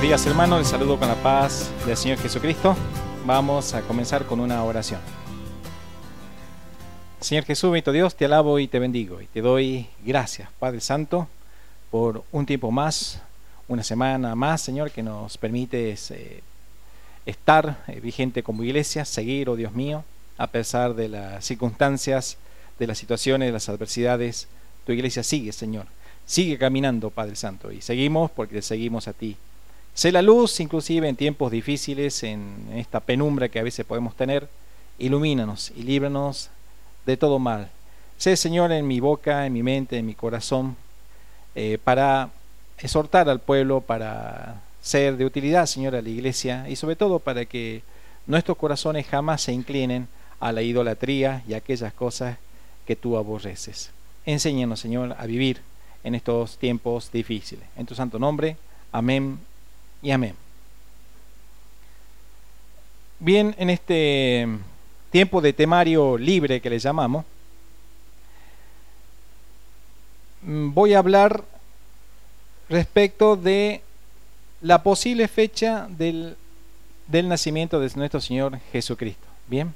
días, hermanos, les saludo con la paz del Señor Jesucristo. Vamos a comenzar con una oración. Señor Jesús, bendito Dios, te alabo y te bendigo y te doy gracias, Padre Santo, por un tiempo más, una semana más, Señor, que nos permites estar vigente como iglesia, seguir, oh Dios mío, a pesar de las circunstancias, de las situaciones, de las adversidades. Tu iglesia sigue, Señor, sigue caminando, Padre Santo, y seguimos porque te seguimos a ti. Sé la luz, inclusive en tiempos difíciles, en esta penumbra que a veces podemos tener. Ilumínanos y líbranos de todo mal. Sé, Señor, en mi boca, en mi mente, en mi corazón, para exhortar al pueblo, para ser de utilidad, Señor, a la iglesia, y sobre todo para que nuestros corazones jamás se inclinen a la idolatría y a aquellas cosas que tú aborreces. Enséñanos, Señor, a vivir en estos tiempos difíciles. En tu santo nombre, amén y amén. Bien, en este tiempo de temario libre que le llamamos, voy a hablar respecto de la posible fecha del nacimiento de nuestro Señor Jesucristo. Bien,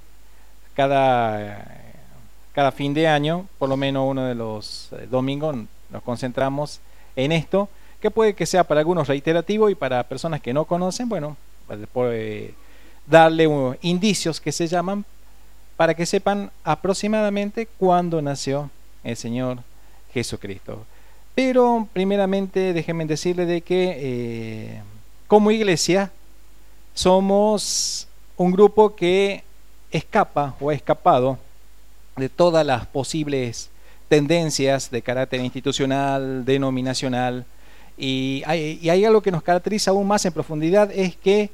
cada fin de año, por lo menos uno de los domingos, nos concentramos en esto, que puede que sea para algunos reiterativo y para personas que no conocen, bueno, darle indicios que se llaman para que sepan aproximadamente cuándo nació el Señor Jesucristo. Pero primeramente déjenme decirle de que como iglesia somos un grupo que escapa o ha escapado de todas las posibles tendencias de carácter institucional, denominacional. Y hay algo que nos caracteriza aún más en profundidad, es que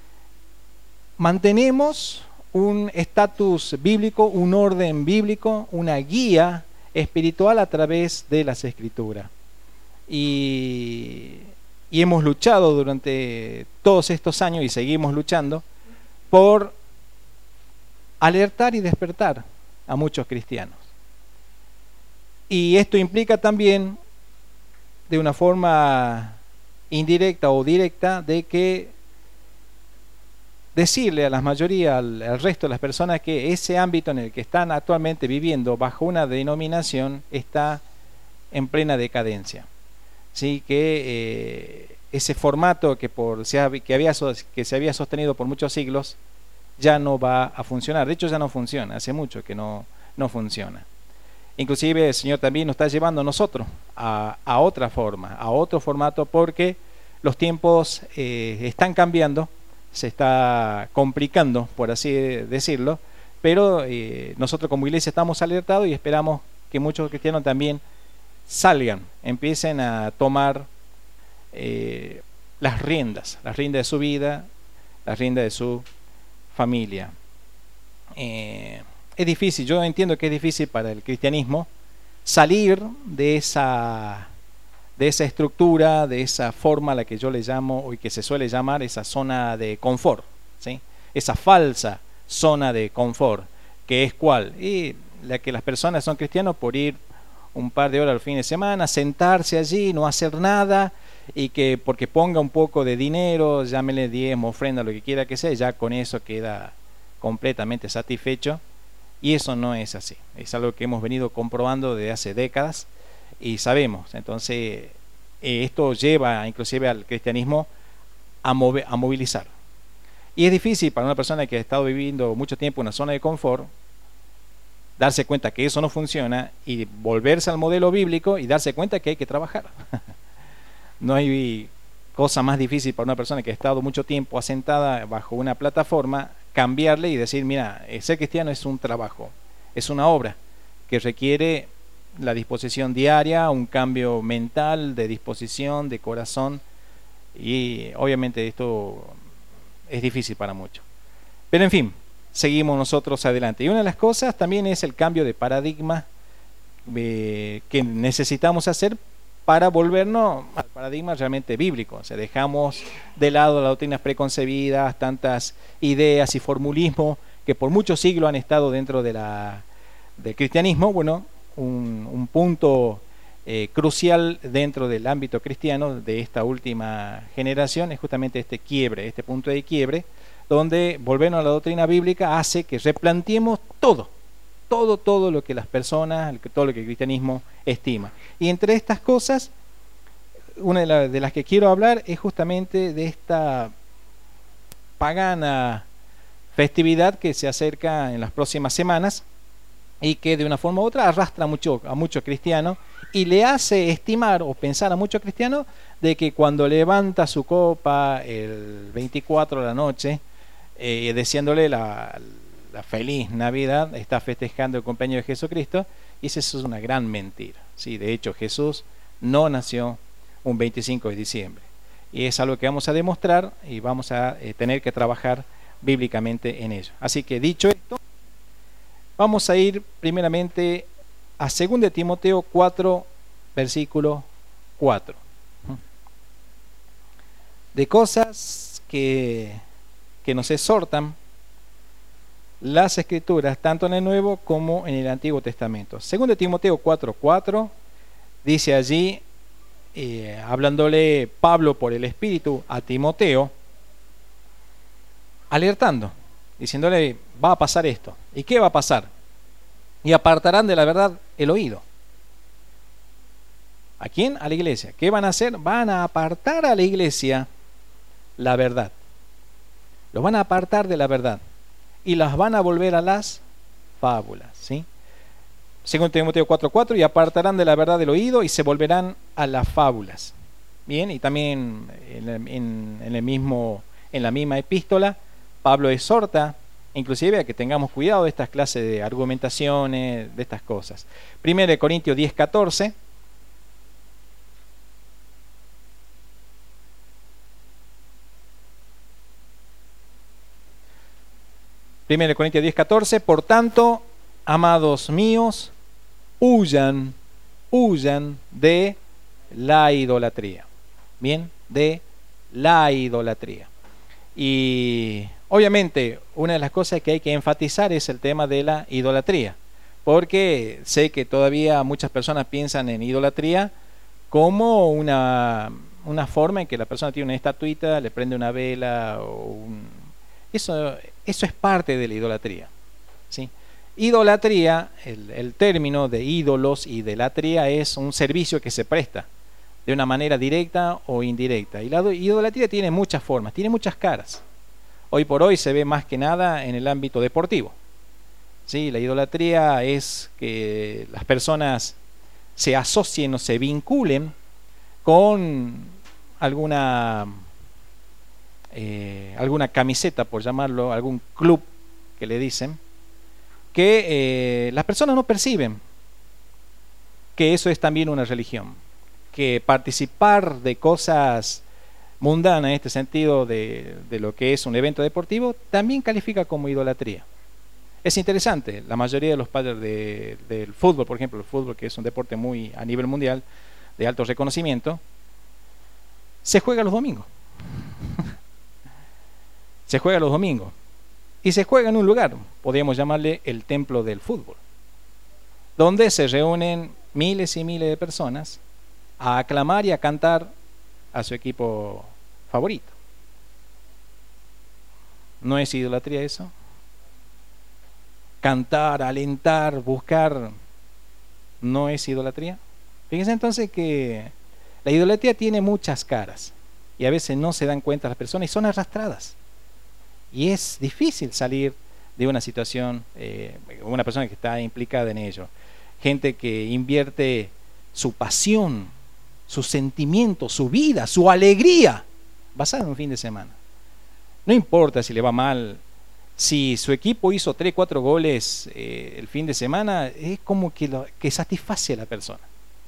mantenemos un estatus bíblico, un orden bíblico, una guía espiritual a través de las Escrituras. Y hemos luchado durante todos estos años y seguimos luchando por alertar y despertar a muchos cristianos. Y esto implica también, de una forma indirecta o directa, de que decirle a la mayoría, al resto de las personas, que ese ámbito en el que están actualmente viviendo bajo una denominación está en plena decadencia. Sí, que ese formato que se había sostenido por muchos siglos ya no va a funcionar. De hecho, ya no funciona, hace mucho que no funciona. Inclusive el Señor también nos está llevando a nosotros a otra forma, a otro formato, porque los tiempos están cambiando, se está complicando, por así decirlo, pero nosotros como iglesia estamos alertados y esperamos que muchos cristianos también salgan, empiecen a tomar las riendas de su vida, las riendas de su familia. Es difícil, yo entiendo que es difícil para el cristianismo salir de esa estructura, de esa forma a la que yo le llamo, y que se suele llamar esa zona de confort, ¿sí? Esa falsa zona de confort, que es ¿cuál? Y la que las personas son cristianos por ir un par de horas al fin de semana, sentarse allí, no hacer nada, y que porque ponga un poco de dinero, llámele diezmo, ofrenda, lo que quiera que sea, ya con eso queda completamente satisfecho. Y eso no es así, es algo que hemos venido comprobando desde hace décadas y sabemos. Entonces esto lleva inclusive al cristianismo a movilizar. Y es difícil para una persona que ha estado viviendo mucho tiempo en una zona de confort darse cuenta que eso no funciona y volverse al modelo bíblico y darse cuenta que hay que trabajar. No hay cosa más difícil para una persona que ha estado mucho tiempo asentada bajo una plataforma, cambiarle y decir, mira, ser cristiano es un trabajo, es una obra que requiere la disposición diaria, un cambio mental, de disposición, de corazón, y obviamente esto es difícil para muchos. Pero en fin, seguimos nosotros adelante. Y una de las cosas también es el cambio de paradigma que necesitamos hacer para volvernos al paradigma realmente bíblico. O sea, dejamos de lado las doctrinas preconcebidas, tantas ideas y formulismo que por muchos siglos han estado dentro del cristianismo. Bueno, un punto crucial dentro del ámbito cristiano de esta última generación es justamente este quiebre, este punto de quiebre, donde volviendo a la doctrina bíblica hace que replanteemos todo lo que las personas, todo lo que el cristianismo estima. Y entre estas cosas, una de las que quiero hablar es justamente de esta pagana festividad que se acerca en las próximas semanas y que de una forma u otra arrastra a muchos cristianos y le hace estimar o pensar a muchos cristianos de que cuando levanta su copa el 24 de la noche, deseándole la feliz Navidad, está festejando el cumpleaños de Jesucristo, y eso es una gran mentira. Sí, de hecho, Jesús no nació un 25 de diciembre. Y es algo que vamos a demostrar y vamos a tener que trabajar bíblicamente en ello. Así que dicho esto, vamos a ir primeramente a 2 Timoteo 4, versículo 4. De cosas que nos exhortan las Escrituras, tanto en el Nuevo como en el Antiguo Testamento. 2 Timoteo 4:4 dice allí, hablándole Pablo por el Espíritu a Timoteo, alertando, diciéndole, va a pasar esto. ¿Y qué va a pasar? Y apartarán de la verdad el oído. ¿A quién? A la iglesia. ¿Qué van a hacer? Van a apartar a la iglesia la verdad. Los van a apartar de la verdad y las van a volver a las fábulas, ¿sí? 2 Timoteo 4:4, y apartarán de la verdad del oído y se volverán a las fábulas. Bien, y también en la misma epístola, Pablo exhorta inclusive a que tengamos cuidado de estas clases de argumentaciones, de estas cosas. 1 Corintios 10:14. 1 Corintios 10:14, por tanto, amados míos, huyan de la idolatría. Bien, de la idolatría. Y obviamente una de las cosas que hay que enfatizar es el tema de la idolatría, porque sé que todavía muchas personas piensan en idolatría como una forma en que la persona tiene una estatuita, le prende una vela Eso es parte de la idolatría, ¿sí? Idolatría, el término de ídolos y de latría es un servicio que se presta de una manera directa o indirecta. Y la idolatría tiene muchas formas, tiene muchas caras. Hoy por hoy se ve más que nada en el ámbito deportivo, ¿sí? La idolatría es que las personas se asocien o se vinculen con alguna camiseta, por llamarlo, algún club que le dicen, que las personas no perciben que eso es también una religión, que participar de cosas mundanas en este sentido de lo que es un evento deportivo también califica como idolatría. Es interesante, la mayoría de los padres del fútbol, por ejemplo, el fútbol, que es un deporte muy a nivel mundial de alto reconocimiento, se juega los domingos. Se juega los domingos y se juega en un lugar, podríamos llamarle el templo del fútbol, donde se reúnen miles y miles de personas a aclamar y a cantar a su equipo favorito. ¿No es idolatría eso? Cantar, alentar, buscar, ¿no es idolatría? Fíjense entonces que la idolatría tiene muchas caras y a veces no se dan cuenta las personas y son arrastradas. Y es difícil salir de una situación, una persona que está implicada en ello. Gente que invierte su pasión, su sentimiento, su vida, su alegría, basada en un fin de semana. No importa si le va mal, si su equipo hizo 3, 4 goles el fin de semana, es como que satisface a la persona.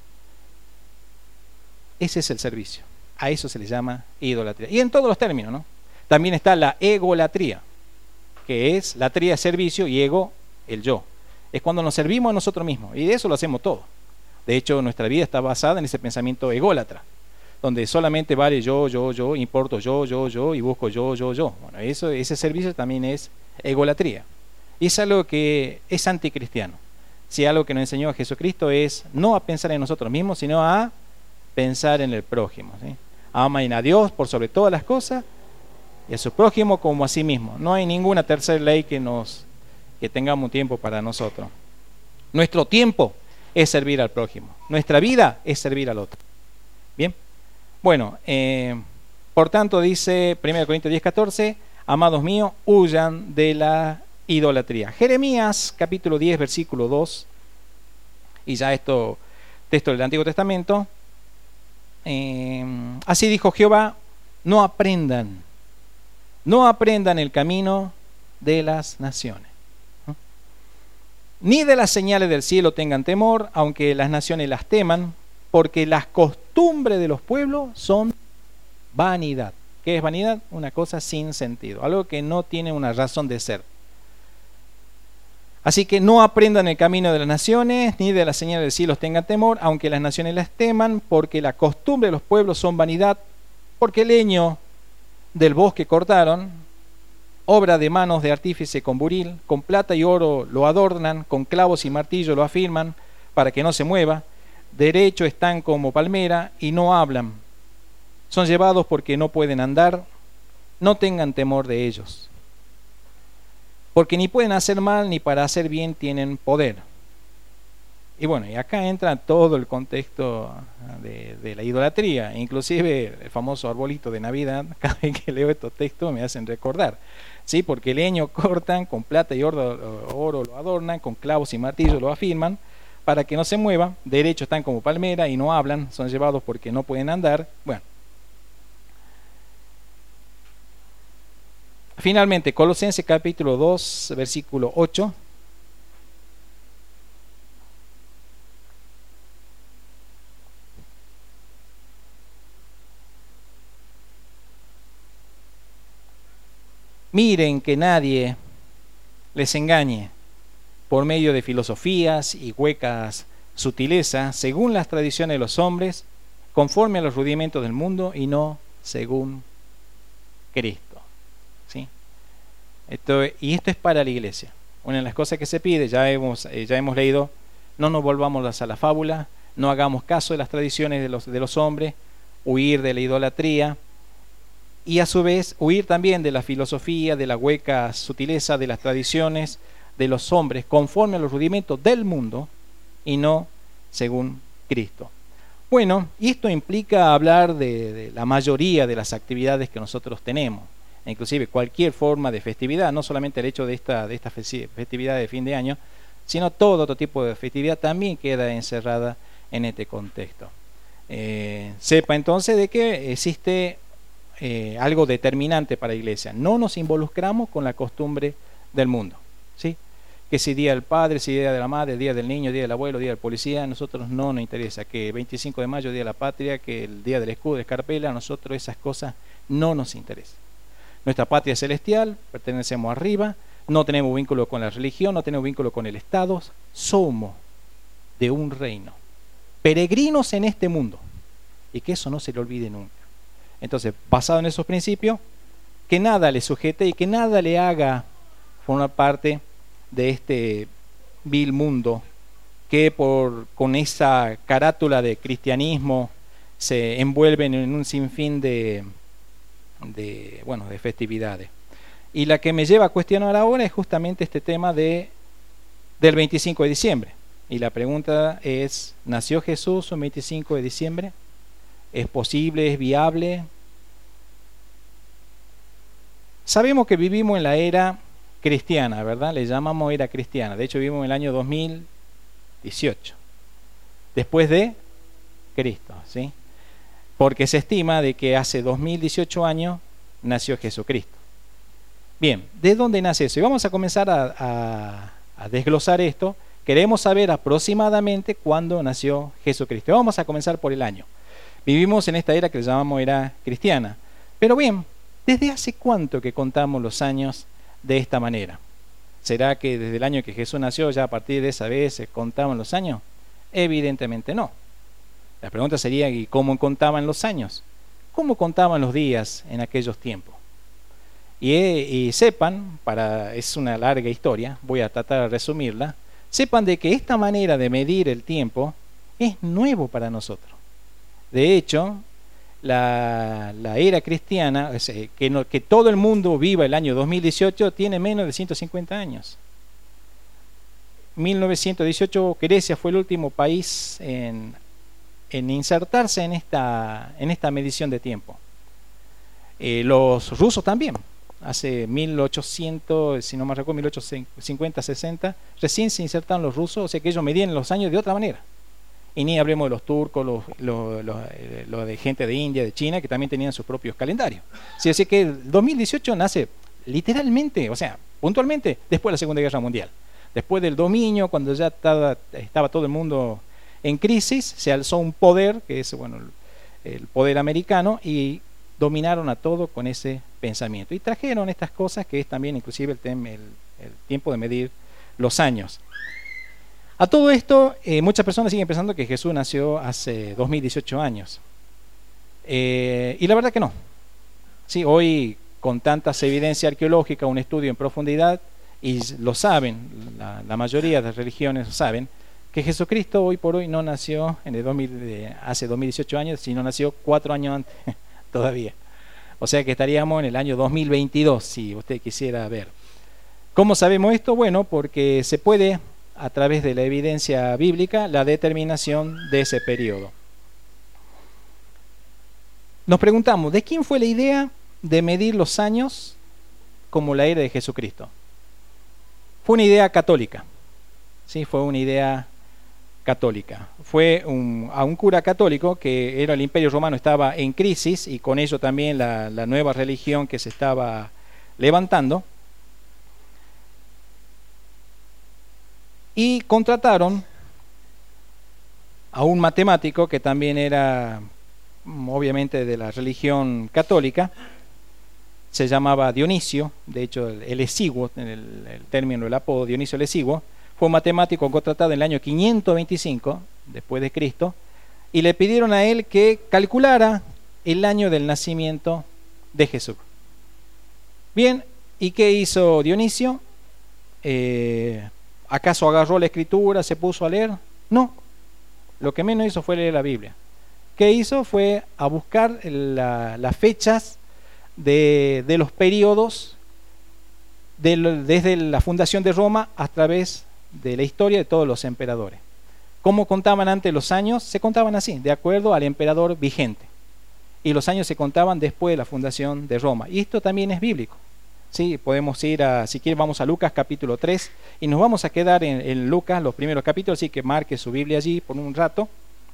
Ese es el servicio. A eso se le llama idolatría. Y en todos los términos, ¿no? También está la egolatría, que es latría, servicio, y ego, el yo. Es cuando nos servimos a nosotros mismos, y de eso lo hacemos todo. De hecho, nuestra vida está basada en ese pensamiento ególatra, donde solamente vale yo, importo yo, y busco yo. Bueno, ese servicio también es egolatría. Y es algo que es anticristiano. si algo que nos enseñó Jesucristo es no a pensar en nosotros mismos, sino a pensar en el prójimo, ¿sí? Amen a Dios por sobre todas las cosas y a su prójimo como a sí mismo. No hay ninguna tercera ley que tengamos un tiempo para nosotros. Nuestro tiempo es servir al prójimo. Nuestra vida es servir al otro. Bien. Bueno, por tanto dice 1 Corintios 10:14, amados míos, huyan de la idolatría. Jeremías capítulo 10 versículo 2, y ya esto, texto del Antiguo Testamento. Así dijo Jehová, no aprendan el camino de las naciones, ni de las señales del cielo tengan temor, aunque las naciones las teman, porque las costumbres de los pueblos son vanidad. ¿Qué es vanidad? Una cosa sin sentido, algo que no tiene una razón de ser. Así que no aprendan el camino de las naciones, ni de las señales del cielo tengan temor, aunque las naciones las teman, porque la costumbre de los pueblos son vanidad, porque el leño del bosque cortaron, obra de manos de artífice con buril, con plata y oro lo adornan, con clavos y martillo lo afirman, para que no se mueva, derecho están como palmera y no hablan, son llevados porque no pueden andar, no tengan temor de ellos, porque ni pueden hacer mal ni para hacer bien tienen poder. Y bueno, y acá entra todo el contexto de la idolatría, inclusive el famoso arbolito de Navidad. Cada vez que leo estos textos me hacen recordar, ¿sí? Porque el leño cortan, con plata y oro lo adornan, con clavos y martillos lo afirman, para que no se mueva, derecho están como palmera y no hablan, son llevados porque no pueden andar. Bueno, finalmente, Colosenses capítulo 2, versículo 8. Miren que nadie les engañe por medio de filosofías y huecas sutilezas, según las tradiciones de los hombres, conforme a los rudimentos del mundo y no según Cristo. ¿Sí? Esto es para la iglesia. Una de las cosas que se pide, ya hemos leído, no nos volvamos a la fábula, no hagamos caso de las tradiciones de los hombres, huir de la idolatría, y a su vez huir también de la filosofía, de la hueca sutileza, de las tradiciones de los hombres, conforme a los rudimentos del mundo y no según Cristo. Bueno, y esto implica hablar de la mayoría de las actividades que nosotros tenemos, inclusive cualquier forma de festividad, no solamente el hecho de esta festividad de fin de año, sino todo otro tipo de festividad también queda encerrada en este contexto. Sepa entonces de que existe algo determinante para la iglesia. No nos involucramos con la costumbre del mundo, ¿sí? Que si día del padre, si día de la madre, día del niño, día del abuelo, día del policía, a nosotros no nos interesa. Que 25 de mayo, día de la patria, que el día del escudo de escarpela, a nosotros esas cosas no nos interesan. Nuestra patria es celestial, pertenecemos arriba, no tenemos vínculo con la religión, no tenemos vínculo con el Estado, somos de un reino, peregrinos en este mundo, y que eso no se le olvide nunca. Entonces, basado en esos principios, que nada le sujete y que nada le haga formar parte de este vil mundo que con esa carátula de cristianismo se envuelven en un sinfín de festividades. Y la que me lleva a cuestionar ahora es justamente este tema del 25 de diciembre. Y la pregunta es, ¿nació Jesús un 25 de diciembre? ¿Es posible? ¿Es viable? Sabemos que vivimos en la era cristiana, ¿verdad? Le llamamos era cristiana. De hecho, vivimos en el año 2018, después de Cristo, ¿sí? Porque se estima de que hace 2018 años nació Jesucristo. Bien, ¿de dónde nace eso? Y vamos a comenzar a desglosar esto. Queremos saber aproximadamente cuándo nació Jesucristo. Vamos a comenzar por el año. Vivimos en esta era que le llamamos era cristiana. Pero bien, ¿desde hace cuánto que contamos los años de esta manera? ¿Será que desde el año que Jesús nació, ya a partir de esa vez se contaban los años? Evidentemente no. La pregunta sería, ¿y cómo contaban los años? ¿Cómo contaban los días en aquellos tiempos? Y sepan, es una larga historia, voy a tratar de resumirla, sepan de que esta manera de medir el tiempo es nuevo para nosotros. De hecho, la era cristiana, que todo el mundo viva el año 2018, tiene menos de 150 años. 1918 Grecia fue el último país en insertarse en esta medición de tiempo. Los rusos también, hace 1800, si no me recuerdo, 1850, 60, recién se insertaron los rusos, o sea que ellos medían los años de otra manera. Y ni hablemos de los turcos, los de gente de India, de China, que también tenían sus propios calendarios. Sí, así que el 2018 nace literalmente, o sea, puntualmente, después de la Segunda Guerra Mundial. Después del dominio, cuando ya estaba todo el mundo en crisis, se alzó un poder, que es el poder americano, y dominaron a todo con ese pensamiento. Y trajeron estas cosas, que es también inclusive el tiempo de medir los años. A todo esto, muchas personas siguen pensando que Jesús nació hace 2018 años. Y la verdad que no. Sí, hoy, con tantas evidencias arqueológicas, un estudio en profundidad, y lo saben, la mayoría de las religiones lo saben, que Jesucristo hoy por hoy no nació hace 2018 años, sino nació 4 años antes todavía. O sea que estaríamos en el año 2022, si usted quisiera ver. ¿Cómo sabemos esto? Bueno, porque se puede, a través de la evidencia bíblica, la determinación de ese periodo. Nos preguntamos, ¿de quién fue la idea de medir los años como la era de Jesucristo? Fue una idea católica. Sí, fue una idea católica. Fue a un cura católico, que era el Imperio Romano, estaba en crisis, y con ello también la nueva religión que se estaba levantando. Y contrataron a un matemático que también era, obviamente, de la religión católica. Se llamaba Dionisio, de hecho el Exiguo, el término, el apodo Dionisio el Exiguo. Fue un matemático contratado en el año 525 después de Cristo, y le pidieron a él que calculara el año del nacimiento de Jesús. Bien, ¿y qué hizo Dionisio? ¿Acaso agarró la escritura, se puso a leer? No, lo que menos hizo fue leer la Biblia. ¿Qué hizo? Fue a buscar las fechas de los periodos desde la fundación de Roma a través de la historia de todos los emperadores. ¿Cómo contaban antes los años? Se contaban así, de acuerdo al emperador vigente. Y los años se contaban después de la fundación de Roma. Y esto también es bíblico. Sí, podemos ir si quieren, vamos a Lucas capítulo 3, y nos vamos a quedar en Lucas, los primeros capítulos, así que marque su Biblia allí por un rato.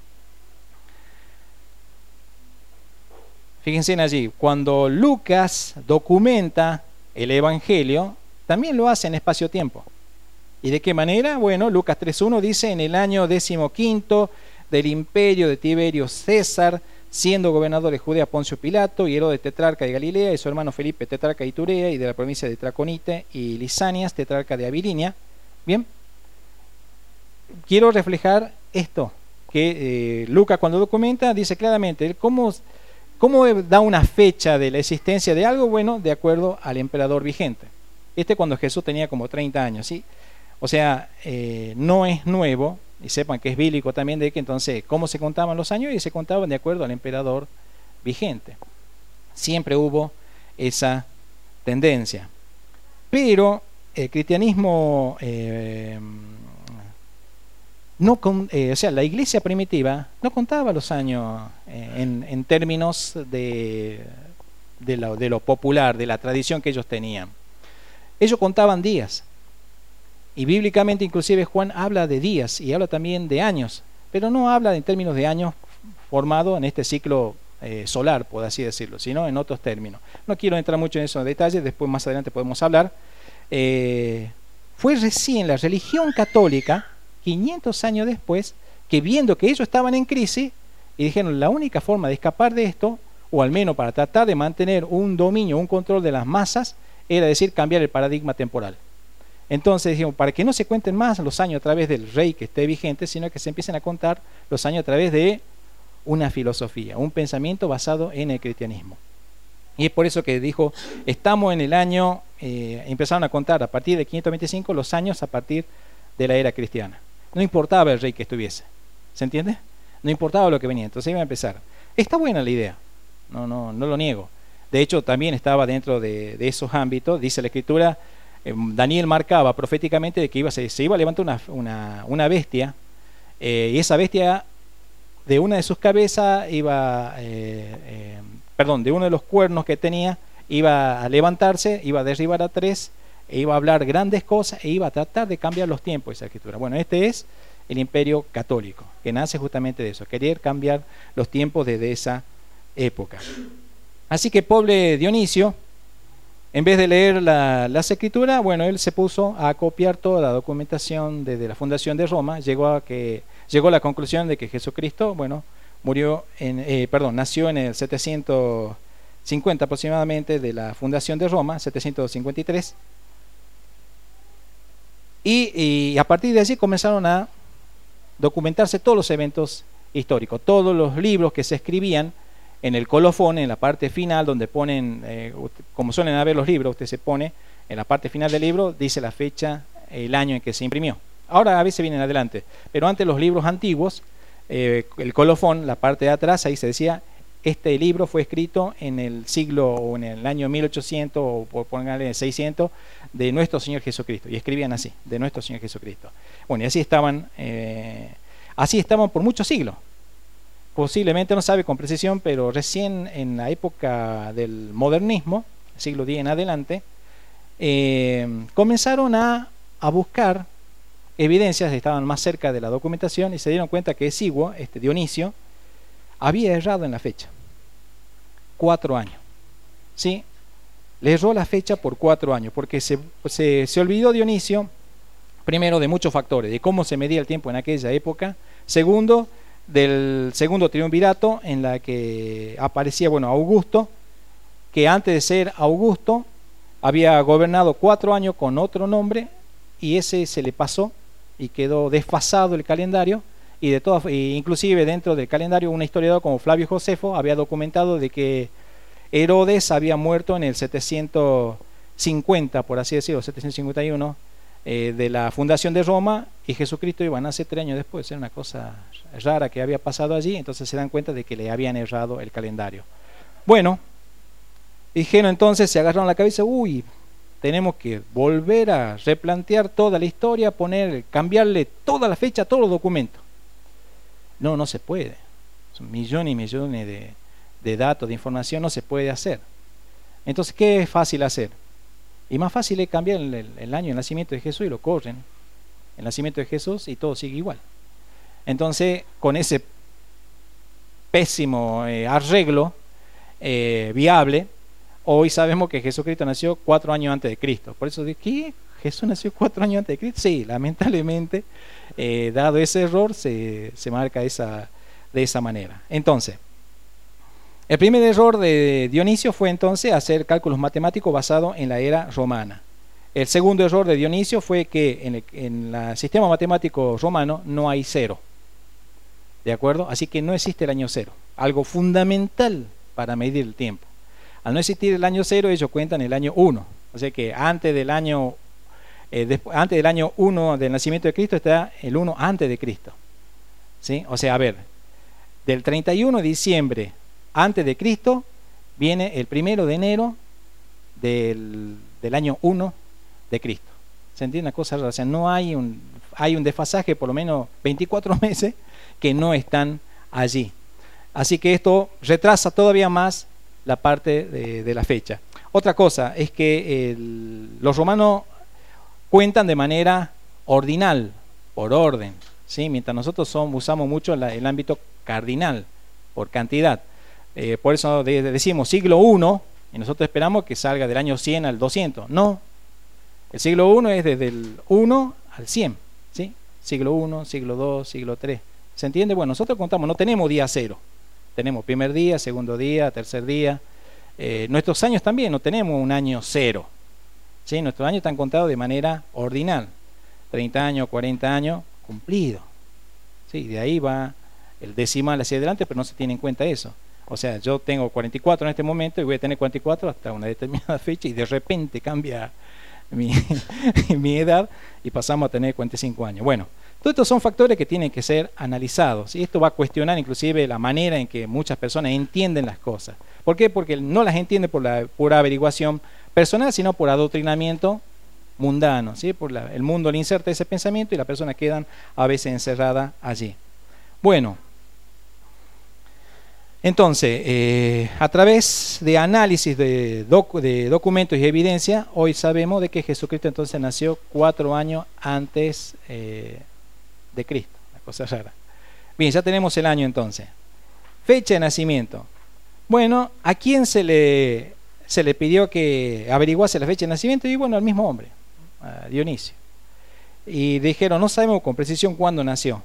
Fíjense en allí, cuando Lucas documenta el Evangelio, también lo hace en espacio-tiempo. ¿Y de qué manera? Bueno, Lucas 3.1 dice: en el año 15 del imperio de Tiberio César, siendo gobernador de Judea Poncio Pilato, y Herodes tetrarca de Galilea, y su hermano Felipe tetrarca de Iturea, y de la provincia de Traconite, y Lisanias tetrarca de Abilinia. Bien, quiero reflejar esto, que Lucas, cuando documenta, dice claramente cómo da una fecha de la existencia de algo. Bueno, de acuerdo al emperador vigente. Cuando Jesús tenía como 30 años, ¿sí? O sea, no es nuevo, y sepan que es bíblico también, de que entonces, ¿cómo se contaban los años? Y se contaban de acuerdo al emperador vigente. Siempre hubo esa tendencia. Pero el cristianismo, la iglesia primitiva no contaba los años en términos de lo popular, de la tradición que ellos tenían. Ellos contaban días. Y bíblicamente, inclusive, Juan habla de días y habla también de años, pero no habla en términos de años formado en este ciclo solar, por así decirlo, sino en otros términos. No quiero entrar mucho en esos detalles, después más adelante podemos hablar. Fue recién la religión católica, 500 años después, que viendo que ellos estaban en crisis, y dijeron, la única forma de escapar de esto, o al menos para tratar de mantener un dominio, un control de las masas, era decir, cambiar el paradigma temporal. Entonces dijimos, para que no se cuenten más los años a través del rey que esté vigente, sino que se empiecen a contar los años a través de una filosofía, un pensamiento basado en el cristianismo. Y es por eso que dijo, estamos en el año, empezaron a contar a partir de 525 los años a partir de la era cristiana. No importaba el rey que estuviese, ¿se entiende? No importaba lo que venía, entonces iba a empezar. Está buena la idea, no lo niego. De hecho, también estaba dentro de esos ámbitos, dice la Escritura, Daniel marcaba proféticamente de que se iba a levantar una bestia, y esa bestia, de una de sus cabezas de uno de los cuernos que tenía, iba a levantarse, iba a derribar a 3, e iba a hablar grandes cosas, e iba a tratar de cambiar los tiempos, esa Escritura. Bueno, este es el imperio católico, que nace justamente de eso, querer cambiar los tiempos desde esa época. Así que pobre Dionisio, en vez de leer las Escrituras, bueno, él se puso a copiar toda la documentación desde la fundación de Roma, llegó a la conclusión de que Jesucristo, bueno, nació en el 750 aproximadamente de la fundación de Roma, 753, y a partir de allí comenzaron a documentarse todos los eventos históricos, todos los libros que se escribían en el colofón, en la parte final, donde ponen, como suelen haber los libros, usted se pone en la parte final del libro, dice la fecha, el año en que se imprimió. Ahora a veces vienen adelante, pero antes los libros antiguos, el colofón, la parte de atrás, ahí se decía, este libro fue escrito en el siglo, o en el año 1800, o por ponerle 600, de nuestro Señor Jesucristo, y escribían así, de nuestro Señor Jesucristo. Bueno, y así estaban por muchos siglos. Posiblemente no sabe con precisión, pero recién en la época del modernismo, siglo X en adelante, comenzaron a buscar evidencias, estaban más cerca de la documentación y se dieron cuenta que Esiguo, Dionisio, había errado en la fecha. 4 años. ¿Sí? Le erró la fecha por 4 años, porque se olvidó Dionisio, primero, de muchos factores, de cómo se medía el tiempo en aquella época. Segundo, del segundo triunvirato, en la que aparecía, Augusto, que antes de ser Augusto había gobernado 4 años con otro nombre, y ese se le pasó y quedó desfasado el calendario, y inclusive dentro del calendario un historiador como Flavio Josefo había documentado de que Herodes había muerto en el 750, por así decirlo, 751, de la fundación de Roma, y Jesucristo iba a nacer 3 años después. Era una cosa rara que había pasado allí, entonces se dan cuenta de que le habían errado el calendario. Bueno, dijeron entonces, se agarraron la cabeza, tenemos que volver a replantear toda la historia, cambiarle toda la fecha a todos los documentos. No se puede. Son millones y millones de datos, de información, no se puede hacer. Entonces, ¿qué es fácil hacer? Y más fácil es cambiar el año de nacimiento de Jesús, y lo corren, el nacimiento de Jesús, y todo sigue igual. Entonces, con ese pésimo arreglo viable, hoy sabemos que Jesucristo nació 4 años antes de Cristo. Por eso, ¿qué? ¿Jesús nació 4 años antes de Cristo? Sí, lamentablemente, dado ese error, se marca de esa manera. Entonces, el primer error de Dionisio fue entonces hacer cálculos matemáticos basados en la era romana. El segundo error de Dionisio fue que en el sistema matemático romano no hay 0. ¿De acuerdo? Así que no existe el año 0, algo fundamental para medir el tiempo. Al no existir el año 0, ellos cuentan el año 1. O sea que antes del año 1 del nacimiento de Cristo está el 1 antes de Cristo. ¿Sí? O sea, del 31 de diciembre antes de Cristo viene el 1 de enero del año 1 de Cristo. ¿Se entiende una cosa rara? O sea, no hay un desfasaje, por lo menos 24 meses, que no están allí. Así que esto retrasa todavía más la parte de la fecha. Otra cosa es que los romanos cuentan de manera ordinal, por orden, ¿sí? Mientras nosotros usamos mucho el ámbito cardinal, por cantidad. Por eso decimos siglo I, y nosotros esperamos que salga del año 100 al 200. No, el siglo I es desde el 1 al 100, ¿sí? Siglo I, siglo II, siglo III. ¿Se entiende? Bueno, nosotros contamos, no tenemos día 0. Tenemos primer día, segundo día, tercer día. Nuestros años también, no tenemos un año 0. ¿Sí? Nuestros años están contados de manera ordinal. 30 años, 40 años, cumplido. ¿Sí? De ahí va el decimal hacia adelante, pero no se tiene en cuenta eso. O sea, yo tengo 44 en este momento y voy a tener 44 hasta una determinada fecha, y de repente cambia mi, mi edad y pasamos a tener 45 años. Bueno, todos estos son factores que tienen que ser analizados y esto va a cuestionar inclusive la manera en que muchas personas entienden las cosas. ¿Por qué? Porque no las entienden por la pura averiguación personal, sino por adoctrinamiento mundano, ¿sí? El mundo le inserta ese pensamiento y las personas quedan a veces encerradas allí. Bueno, entonces, a través de análisis de documentos y evidencia, hoy sabemos de que Jesucristo entonces nació 4 años antes de Cristo, una cosa rara. Bien, ya tenemos el año entonces. Fecha de nacimiento. Bueno, ¿a quién se le pidió que averiguase la fecha de nacimiento? Y bueno, al mismo hombre, a Dionisio. Y dijeron, no sabemos con precisión cuándo nació.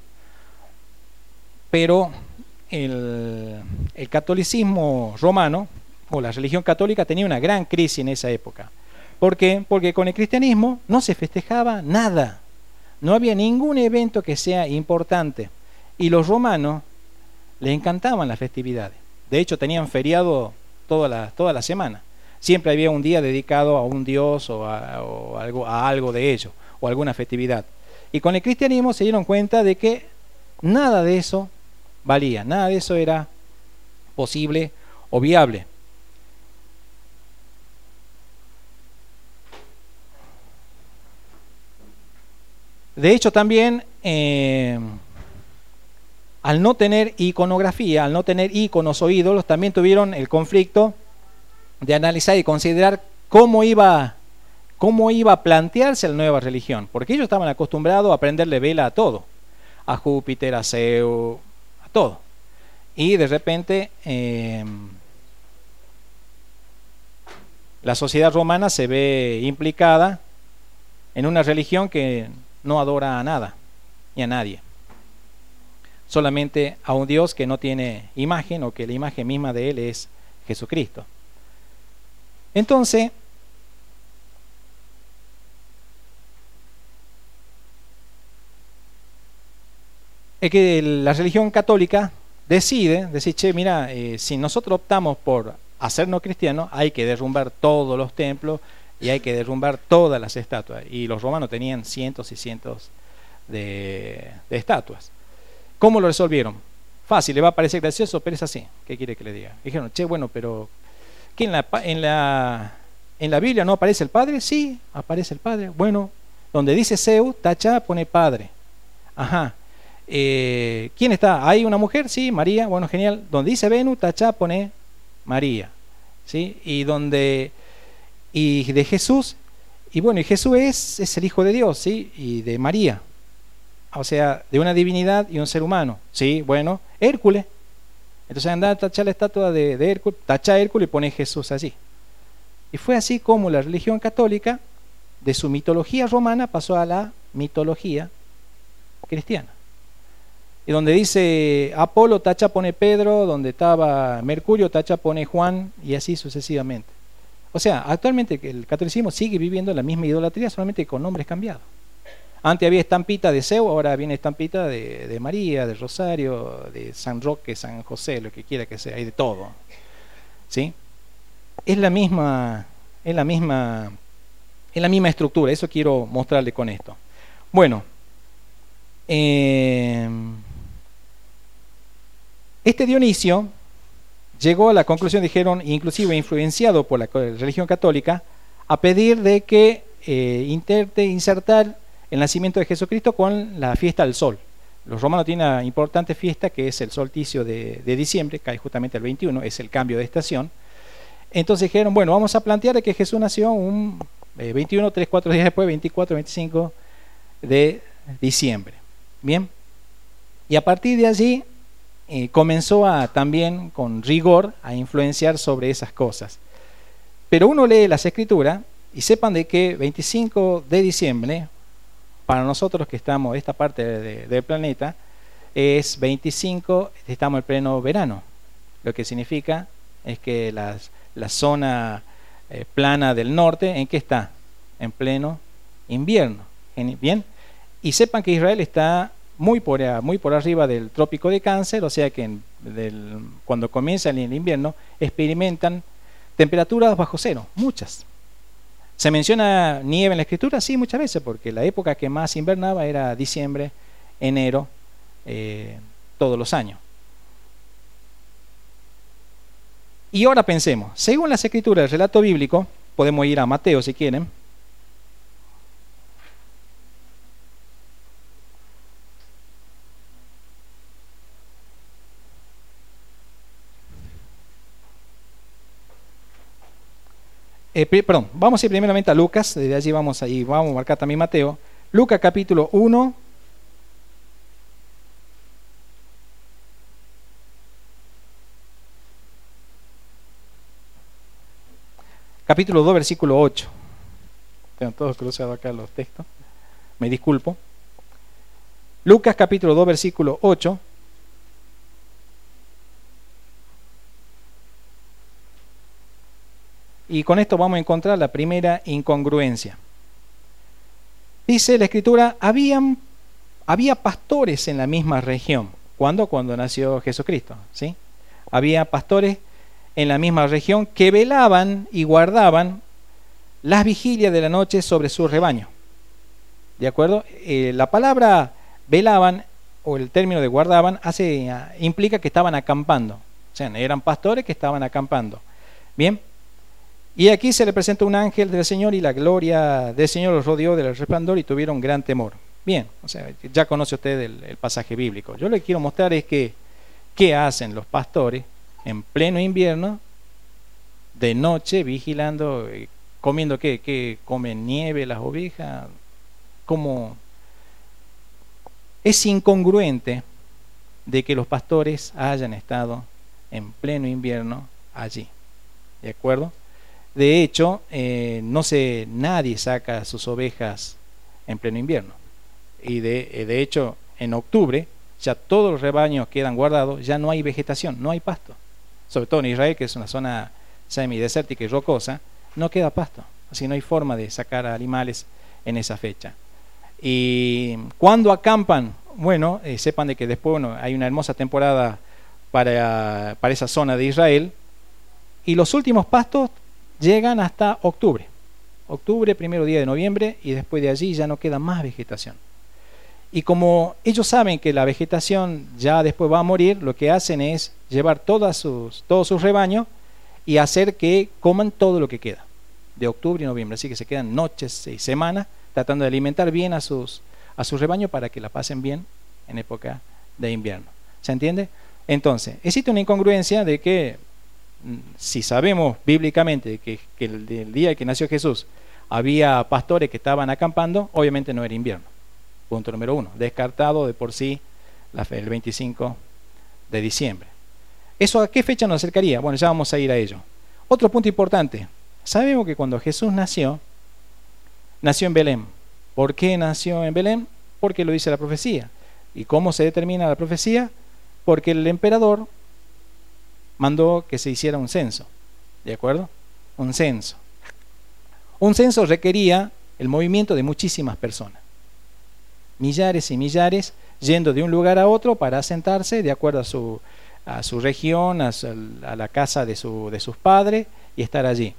Pero el catolicismo romano, o la religión católica, tenía una gran crisis en esa época. ¿Por qué? Porque con el cristianismo no se festejaba nada. No había ningún evento que sea importante. Y los romanos les encantaban las festividades. De hecho, tenían feriado toda la semana. Siempre había un día dedicado a un dios o a algo de ello, o alguna festividad. Y con el cristianismo se dieron cuenta de que nada de eso valía, nada de eso era posible o viable. De hecho, también al no tener iconografía, al no tener íconos o ídolos, también tuvieron el conflicto de analizar y considerar cómo iba a plantearse la nueva religión, porque ellos estaban acostumbrados a prenderle vela a todo, a Júpiter, a Zeus, a todo, y de repente la sociedad romana se ve implicada en una religión que no adora a nada ni a nadie, solamente a un Dios que no tiene imagen, o que la imagen misma de él es Jesucristo. Entonces, es que la religión católica decide, che, mira, si nosotros optamos por hacernos cristianos, hay que derrumbar todos los templos y hay que derrumbar todas las estatuas. Y los romanos tenían cientos y cientos de estatuas. ¿Cómo lo resolvieron? Fácil, le va a parecer gracioso, pero es así. ¿Qué quiere que le diga? Dijeron, che, bueno, pero ¿que en la Biblia no aparece el Padre? Sí, aparece el Padre. Bueno, donde dice Zeus, tacha, pone Padre. Ajá. ¿Quién está? ¿Hay una mujer? Sí, María. Bueno, genial. Donde dice Venus, tacha, pone María. ¿Sí? Y de Jesús, y bueno, y Jesús es el Hijo de Dios, ¿sí? Y de María. O sea, de una divinidad y un ser humano. Sí, bueno, Hércules. Entonces anda a tachar la estatua de Hércules, tacha a Hércules y pone Jesús allí. Y fue así como la religión católica, de su mitología romana, pasó a la mitología cristiana. Y donde dice Apolo, tacha pone Pedro, donde estaba Mercurio, tacha pone Juan, y así sucesivamente. O sea, actualmente el catolicismo sigue viviendo la misma idolatría, solamente con nombres cambiados. Antes había estampita de Zeus, ahora viene estampita de María, de Rosario, de San Roque, San José, lo que quiera que sea, hay de todo. ¿Sí? Es la misma estructura, eso quiero mostrarle con esto. Bueno, este Dionisio llegó a la conclusión, dijeron, inclusive influenciado por la religión católica, a pedir de que insertar el nacimiento de Jesucristo con la fiesta del sol. Los romanos tienen una importante fiesta que es el solsticio de diciembre, cae justamente el 21, es el cambio de estación. Entonces dijeron, bueno, vamos a plantear de que Jesús nació un 21, 3, 4 días después, 24, 25 de diciembre. Bien, y a partir de allí comenzó también con rigor a influenciar sobre esas cosas. Pero uno lee las escrituras y sepan de que 25 de diciembre, para nosotros que estamos en esta parte del planeta, es 25, estamos en pleno verano. Lo que significa es que la zona plana del norte, ¿en qué está? En pleno invierno. Bien, y sepan que Israel está muy por arriba del trópico de Cáncer, o sea que cuando comienza el invierno experimentan temperaturas bajo cero, muchas. ¿Se menciona nieve en la Escritura? Sí, muchas veces, porque la época que más invernaba era diciembre, enero, todos los años. Y ahora pensemos, según las Escrituras, el relato bíblico, podemos ir a Mateo si quieren. Vamos a ir primeramente a Lucas, desde allí vamos a marcar también Mateo. Lucas capítulo 1. Capítulo 2, versículo 8. Tengo todos cruzados acá los textos. Me disculpo. Lucas capítulo 2, versículo 8. Y con esto vamos a encontrar la primera incongruencia. Dice la Escritura, había pastores en la misma región. ¿Cuándo? Cuando nació Jesucristo, ¿sí? Había pastores en la misma región que velaban y guardaban las vigilias de la noche sobre su rebaño. ¿De acuerdo? La palabra velaban, o el término de guardaban, implica que estaban acampando. O sea, eran pastores que estaban acampando. Bien. Y aquí se le presenta un ángel del Señor y la gloria del Señor los rodeó del resplandor y tuvieron gran temor. Bien, o sea, ya conoce usted el pasaje bíblico. Yo le quiero mostrar es que qué hacen los pastores en pleno invierno, de noche, vigilando, comiendo qué comen nieve las ovejas. Como es incongruente de que los pastores hayan estado en pleno invierno allí. ¿De acuerdo? De hecho, nadie saca sus ovejas en pleno invierno. Y de hecho, en octubre, ya todos los rebaños quedan guardados, ya no hay vegetación, no hay pasto. Sobre todo en Israel, que es una zona semidesértica y rocosa, no queda pasto. Así no hay forma de sacar animales en esa fecha. Y cuando acampan, bueno, sepan de que después hay una hermosa temporada para esa zona de Israel. Y los últimos pastos llegan hasta octubre, primero día de noviembre, y después de allí ya no queda más vegetación. Y como ellos saben que la vegetación ya después va a morir, lo que hacen es llevar todos sus rebaños y hacer que coman todo lo que queda de octubre y noviembre. Así que se quedan noches y semanas tratando de alimentar bien a sus rebaños para que la pasen bien en época de invierno. ¿Se entiende? Entonces, existe una incongruencia de que si sabemos bíblicamente que el día que nació Jesús había pastores que estaban acampando, obviamente no era invierno. Punto número 1, descartado de por sí el 25 de diciembre. ¿Eso a qué fecha nos acercaría? Bueno, ya vamos a ir a ello. Otro punto importante, sabemos que cuando Jesús nació en Belén. ¿Por qué nació en Belén? Porque lo dice la profecía. ¿Y cómo se determina la profecía? Porque el emperador mandó que se hiciera un censo. ¿De acuerdo? Un censo. Un censo requería el movimiento de muchísimas personas. Millares y millares yendo de un lugar a otro para asentarse de acuerdo a su región, a la casa de sus padres y estar allí.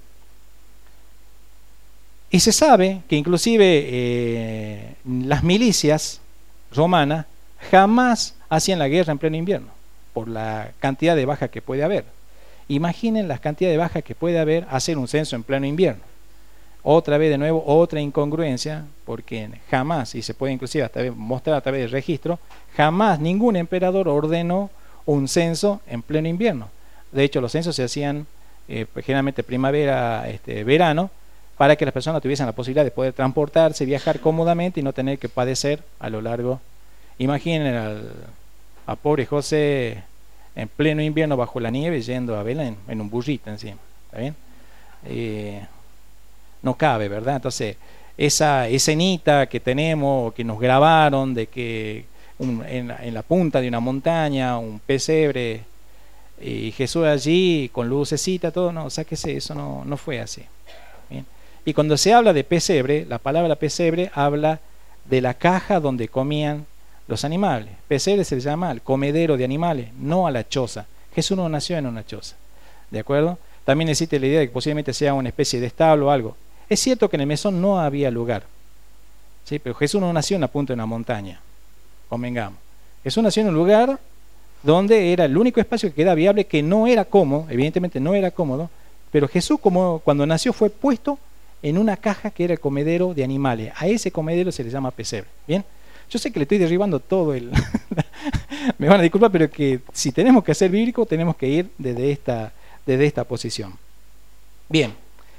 Y se sabe que inclusive las milicias romanas jamás hacían la guerra en pleno invierno, por la cantidad de bajas que puede haber. Imaginen la cantidad de bajas que puede haber hacer un censo en pleno invierno. Otra vez de nuevo, otra incongruencia, porque jamás, y se puede inclusive mostrar a través del registro, jamás ningún emperador ordenó un censo en pleno invierno. De hecho, los censos se hacían generalmente primavera, verano, para que las personas tuviesen la posibilidad de poder transportarse, viajar cómodamente y no tener que padecer a lo largo. Imaginen a pobre José en pleno invierno bajo la nieve yendo a Belén en un burrito encima. ¿Está bien? No cabe, ¿verdad? Entonces, esa escenita que tenemos, que nos grabaron de que en la punta de una montaña, un pesebre, y Jesús allí con lucecita, todo, no, sáquese, eso no fue así. ¿Bien? Y cuando se habla de pesebre, la palabra pesebre habla de la caja donde comían los animales. Pesebre se llama al comedero de animales, no a la choza. Jesús no nació en una choza. ¿De acuerdo? También existe la idea de que posiblemente sea una especie de establo o algo. Es cierto que en el mesón no había lugar, ¿sí? Pero Jesús no nació en la punta de una montaña, convengamos. Jesús nació en un lugar donde era el único espacio que quedaba viable, que no era cómodo, evidentemente no era cómodo, pero Jesús, como cuando nació, fue puesto en una caja que era el comedero de animales. A ese comedero se le llama pesebre. Bien, yo sé que le estoy derribando todo el me van a disculpar, pero que si tenemos que ser bíblico, tenemos que ir desde esta posición. Bien,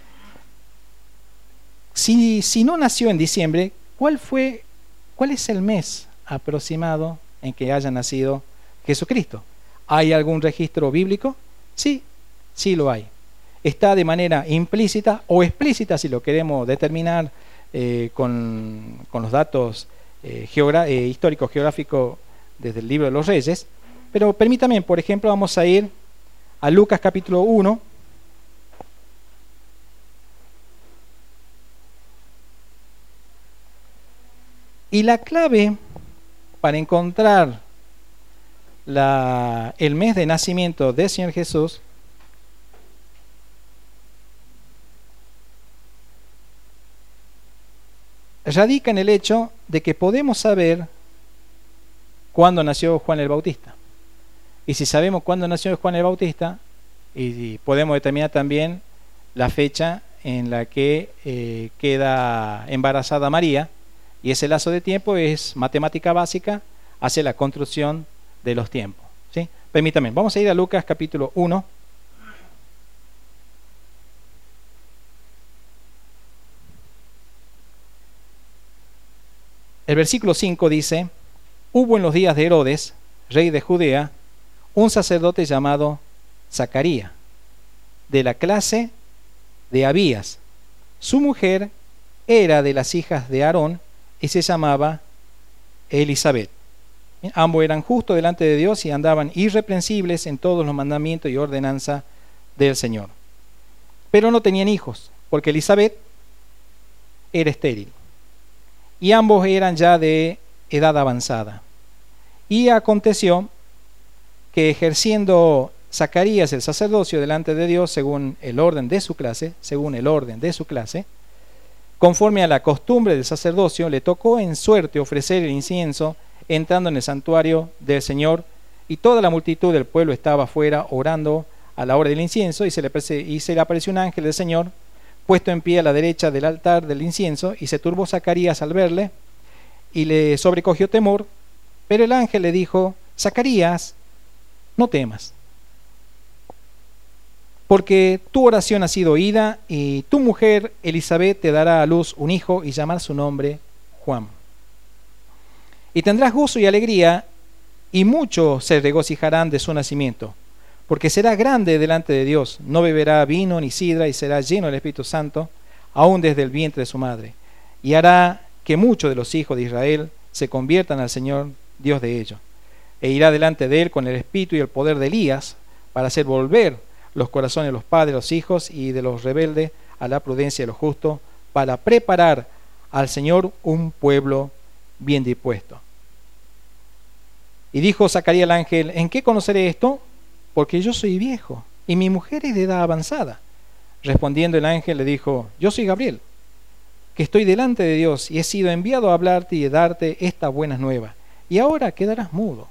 si no nació en diciembre, ¿cuál es el mes aproximado en que haya nacido Jesucristo? ¿Hay algún registro bíblico? Sí, sí lo hay. Está de manera implícita o explícita, si lo queremos determinar con los datos históricos, geográficos desde el libro de los Reyes. Pero permítame, por ejemplo, vamos a ir a Lucas capítulo 1. Y la clave para encontrar el mes de nacimiento del Señor Jesús radica en el hecho de que podemos saber cuándo nació Juan el Bautista. Y si sabemos cuándo nació Juan el Bautista, y podemos determinar también la fecha en la que queda embarazada María, y ese lazo de tiempo es matemática básica, hace la construcción de los tiempos, ¿sí? Permítame, vamos a ir a Lucas capítulo 1. El versículo 5 dice: hubo en los días de Herodes, rey de Judea, un sacerdote llamado Zacarías, de la clase de Abías. Su mujer era de las hijas de Aarón y se llamaba Elisabet. Ambos eran justos delante de Dios y andaban irreprensibles en todos los mandamientos y ordenanza del Señor. Pero no tenían hijos, porque Elisabet era estéril. Y ambos eran ya de edad avanzada. Y aconteció que ejerciendo Zacarías el sacerdocio delante de Dios según el orden de su clase, conforme a la costumbre del sacerdocio, le tocó en suerte ofrecer el incienso entrando en el santuario del Señor, y toda la multitud del pueblo estaba afuera orando a la hora del incienso, y se le apareció un ángel del Señor puesto en pie a la derecha del altar del incienso, y se turbó Zacarías al verle, y le sobrecogió temor, pero el ángel le dijo: Zacarías, no temas, porque tu oración ha sido oída, y tu mujer Elisabet te dará a luz un hijo, y llamar su nombre Juan. Y tendrás gozo y alegría, y muchos se regocijarán de su nacimiento, porque será grande delante de Dios, no beberá vino ni sidra, y será lleno del Espíritu Santo, aún desde el vientre de su madre, y hará que muchos de los hijos de Israel se conviertan al Señor, Dios de ellos, e irá delante de él con el espíritu y el poder de Elías, para hacer volver los corazones de los padres a los hijos, y de los rebeldes a la prudencia de los justos, para preparar al Señor un pueblo bien dispuesto. Y dijo Zacarías al ángel: ¿en qué conoceré esto? Porque yo soy viejo, y mi mujer es de edad avanzada. Respondiendo el ángel le dijo: yo soy Gabriel, que estoy delante de Dios, y he sido enviado a hablarte y a darte estas buenas nuevas. Y ahora quedarás mudo,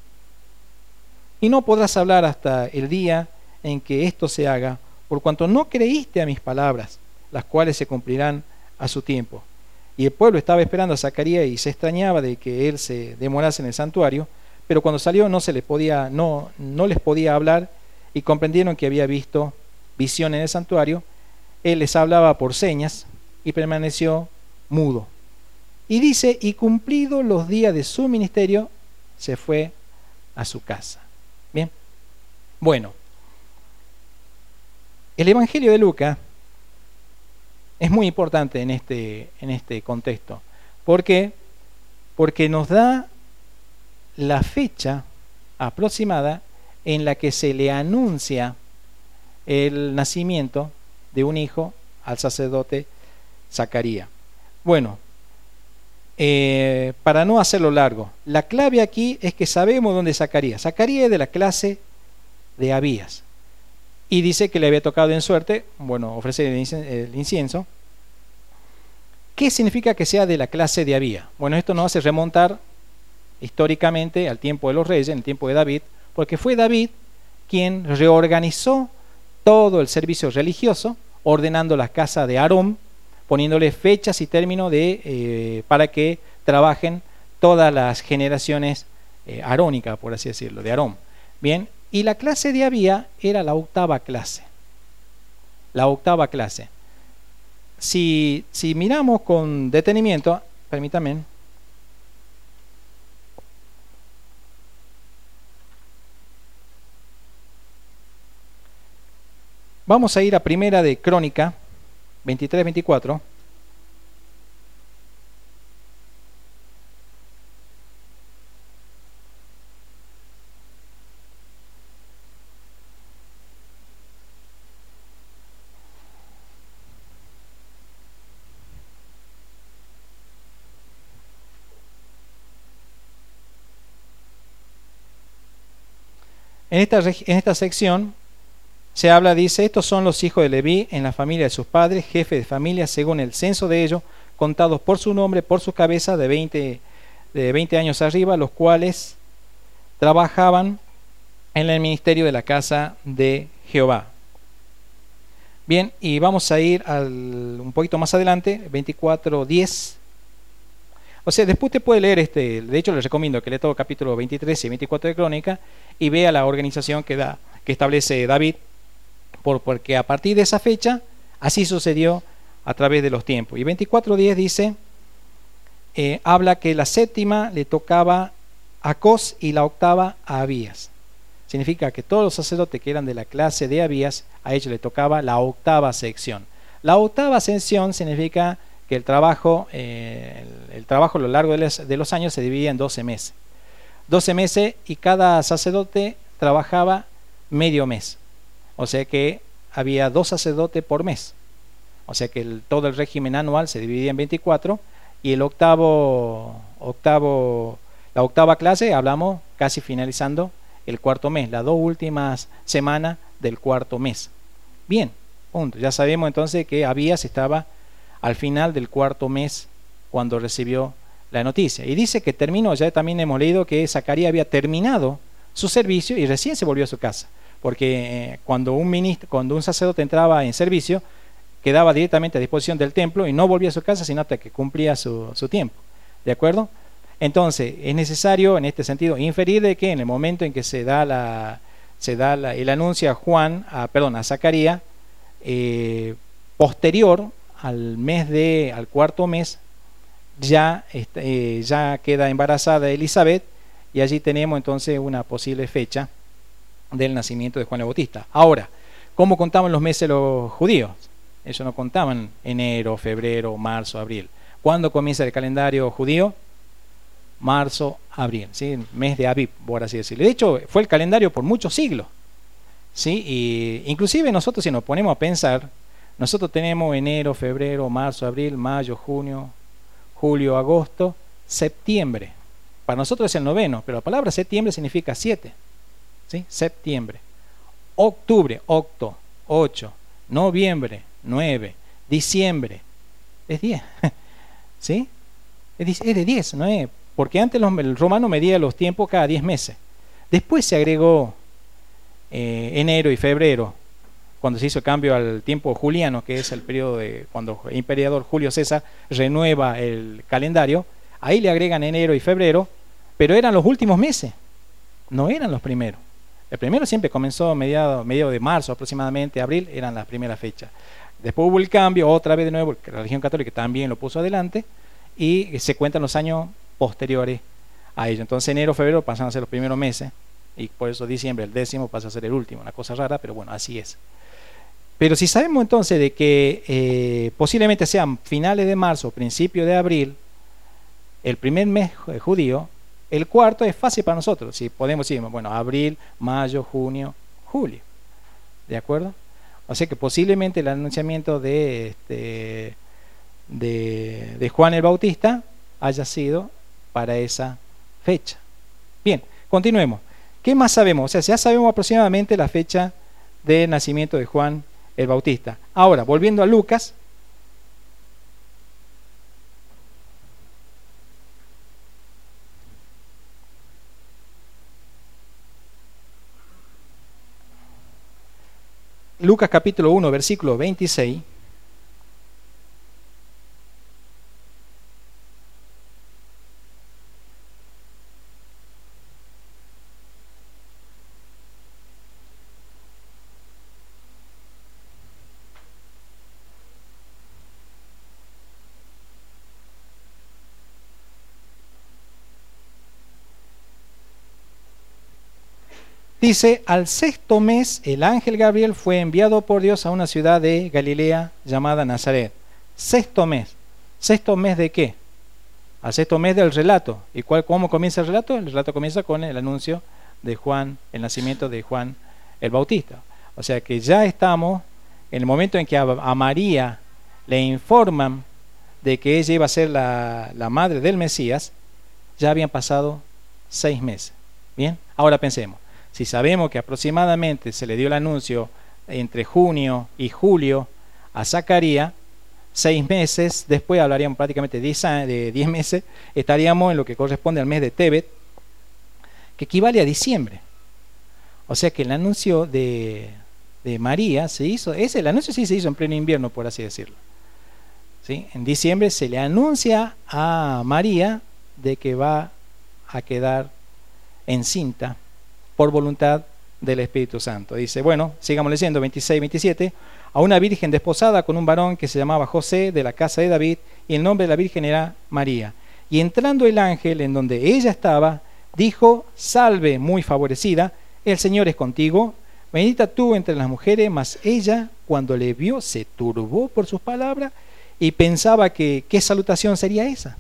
y no podrás hablar hasta el día en que esto se haga, por cuanto no creíste a mis palabras, las cuales se cumplirán a su tiempo. Y el pueblo estaba esperando a Zacarías y se extrañaba de que él se demorase en el santuario, pero cuando salió no les podía hablar, y comprendieron que había visto visión en el santuario. Él les hablaba por señas y permaneció mudo. Y dice: y cumplidos los días de su ministerio, se fue a su casa. Bien, bueno, el Evangelio de Lucas es muy importante en este contexto. ¿Por qué? Porque nos da la fecha aproximada en la que se le anuncia el nacimiento de un hijo al sacerdote Zacarías. Bueno, para no hacerlo largo, la clave aquí es que sabemos dónde es Zacarías. Zacarías es de la clase de Abías, y dice que le había tocado en suerte, bueno, ofrecer el incienso, ¿Qué significa que sea de la clase de Abía? Bueno, esto nos hace remontar históricamente al tiempo de los reyes, en el tiempo de David, porque fue David quien reorganizó todo el servicio religioso, ordenando la casa de Aarón, poniéndole fechas y términos para que trabajen todas las generaciones arónicas, por así decirlo, de Aarón. Bien, y la clase de Abía era la octava clase. La octava clase. Si miramos con detenimiento, permítanme. Vamos a ir a Primera de Crónica 23-24. En esta sección se habla, dice, estos son los hijos de Leví en la familia de sus padres, jefes de familia según el censo de ellos, contados por su nombre, por sus cabezas de 20 años arriba, los cuales trabajaban en el ministerio de la casa de Jehová. Bien, y vamos a ir un poquito más adelante, 24:10. O sea, después usted puede leer de hecho les recomiendo que lea todo capítulo 23 y 24 de Crónica y vea la organización que establece David, porque a partir de esa fecha así sucedió a través de los tiempos. Y 24:10 dice, habla que la séptima le tocaba a Acos y la octava a Abías. Significa que todos los sacerdotes que eran de la clase de Abías, a ellos le tocaba la octava sección. La octava sección significa que el trabajo a lo largo de los años se dividía en 12 meses. 12 meses y cada sacerdote trabajaba medio mes. O sea que había 2 sacerdotes por mes. O sea que todo el régimen anual se dividía en 24 y la octava clase, hablamos casi finalizando el cuarto mes, las 2 últimas semanas del cuarto mes. Bien, punto. Ya sabemos entonces que Abías estaba al final del cuarto mes cuando recibió la noticia. Y dice que terminó, ya también hemos leído que Zacarías había terminado su servicio y recién se volvió a su casa. Porque cuando un sacerdote entraba en servicio, quedaba directamente a disposición del templo y no volvía a su casa sino hasta que cumplía su tiempo. ¿De acuerdo? Entonces, es necesario en este sentido inferir de que en el momento en que se da el anuncio a Zacarías, posterior al cuarto mes, ya queda embarazada Elizabeth, y allí tenemos entonces una posible fecha del nacimiento de Juan el Bautista. Ahora, ¿cómo contaban los meses los judíos? Ellos no contaban enero, febrero, marzo, abril. ¿Cuándo comienza el calendario judío? Marzo, abril, ¿sí? Mes de Abib, por así decirlo. De hecho, fue el calendario por muchos siglos, ¿sí? Y inclusive nosotros, si nos ponemos a pensar, nosotros tenemos enero, febrero, marzo, abril, mayo, junio, julio, agosto, septiembre. Para nosotros es el noveno, pero la palabra septiembre significa 7, ¿sí? Septiembre. Octubre, 8, noviembre, 9, diciembre, es 10, ¿sí? Es de 10, ¿no es? Porque antes el romano medía los tiempos cada 10 meses. Después se agregó enero y febrero, cuando se hizo el cambio al tiempo juliano, que es el periodo de cuando el emperador Julio César renueva el calendario. Ahí le agregan enero y febrero, pero eran los últimos meses, no eran los primeros. El primero siempre comenzó mediado de marzo aproximadamente, abril, eran las primeras fechas. Después hubo el cambio, otra vez de nuevo, la religión católica también lo puso adelante, y se cuentan los años posteriores a ello. Entonces enero, febrero pasan a ser los primeros meses, y por eso diciembre, el 10º, pasa a ser el último. Una cosa rara, pero bueno, así es. Pero si sabemos entonces de que posiblemente sean finales de marzo, principio de abril, el primer mes judío, el cuarto es fácil para nosotros. Si podemos decir, bueno, abril, mayo, junio, julio. ¿De acuerdo? O sea que posiblemente el anunciamiento de Juan el Bautista haya sido para esa fecha. Bien, continuemos. ¿Qué más sabemos? O sea, ya sabemos aproximadamente la fecha de nacimiento de Juan el Bautista. Ahora, volviendo a Lucas, Lucas capítulo 1, versículo 26. Dice, al sexto mes el ángel Gabriel fue enviado por Dios a una ciudad de Galilea llamada Nazaret. Sexto mes. ¿Sexto mes de qué? Al sexto mes del relato. ¿Y cómo comienza el relato? El relato comienza con el anuncio de Juan, el nacimiento de Juan el Bautista. O sea que ya estamos en el momento en que a María le informan de que ella iba a ser la madre del Mesías. Ya habían pasado 6 meses. Bien, ahora pensemos. Si sabemos que aproximadamente se le dio el anuncio entre junio y julio a Zacarías, 6 meses, después hablaríamos prácticamente de 10 meses, estaríamos en lo que corresponde al mes de Tebet, que equivale a diciembre. O sea que el anuncio de María se hizo, el anuncio sí se hizo en pleno invierno, por así decirlo. ¿Sí? En diciembre se le anuncia a María de que va a quedar encinta por voluntad del Espíritu Santo. Dice, bueno, sigamos leyendo, 26, 27. A una virgen desposada con un varón que se llamaba José, de la casa de David, y el nombre de la virgen era María. Y entrando el ángel en donde ella estaba, dijo, salve, muy favorecida, el Señor es contigo, bendita tú entre las mujeres. Mas ella, cuando le vio, se turbó por sus palabras y pensaba que qué salutación sería esa.